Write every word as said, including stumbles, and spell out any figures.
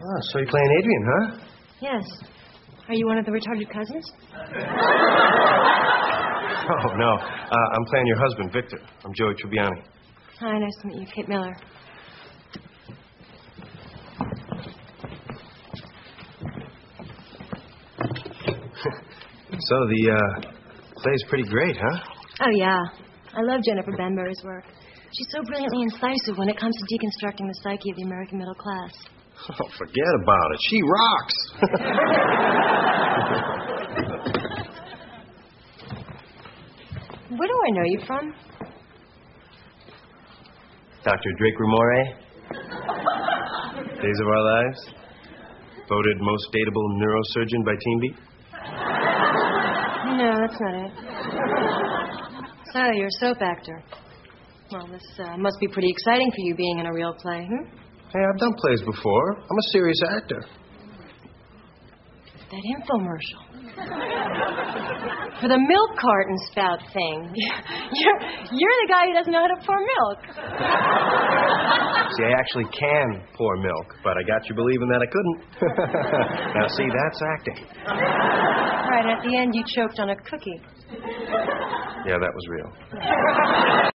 Oh, so you're playing Adrian, huh? Yes. Are you one of the retarded cousins? Oh, no. Uh, I'm playing your husband, Victor. I'm Joey Tribbiani. Hi, nice to meet you. Kate Miller. So the uh, play's pretty great, huh? Oh, yeah. I love Jennifer Banbury's work. She's so brilliantly incisive when it comes to deconstructing the psyche of the American middle class. Oh, forget about it. She rocks. Where do I know you from? Doctor Drake Ramore. Days of Our Lives. Voted most dateable neurosurgeon by Teen Beat. No, that's not it. So, you're a soap actor. Well, this uh, must be pretty exciting for you being in a real play, hmm? Hey, I've done plays before. I'm a serious actor. That infomercial. For the milk carton spout thing. You're, you're the guy who doesn't know how to pour milk. See, I actually can pour milk, but I got you believing that I couldn't. Now, see, that's acting. Right, at the end you choked on a cookie. Yeah, that was real.